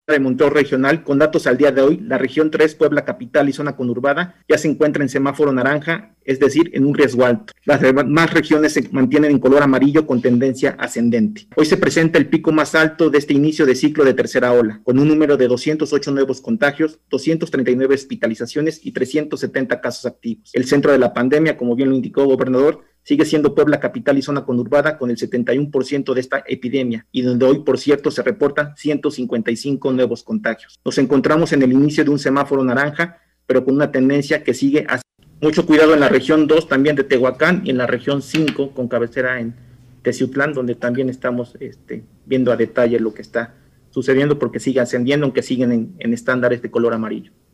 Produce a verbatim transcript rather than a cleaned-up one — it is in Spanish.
de monitoreo regional, con datos al día de hoy, la región tres, Puebla capital y zona conurbada, ya se encuentra en semáforo naranja, es decir, en un riesgo alto. Las demás regiones se mantienen en color amarillo con tendencia ascendente. Hoy se presenta el pico más alto de este inicio de ciclo de tercera ola, con un número de doscientos ocho nuevos contagios, doscientas treinta y nueve hospitalizaciones y trescientos setenta casos activos. El centro de la pandemia, como bien lo indicó el gobernador, sigue siendo Puebla capital y zona conurbada con el setenta y uno por ciento de esta epidemia y donde hoy, por cierto, se reportan ciento cincuenta y cinco nuevos contagios. Nos encontramos en el inicio de un semáforo naranja, pero con una tendencia que sigue hacia... Mucho cuidado en la región dos también de Tehuacán y en la región cinco con cabecera en Teciutlán, donde también estamos este, viendo a detalle lo que está sucediendo porque sigue ascendiendo, aunque siguen en, en estándares de color amarillo.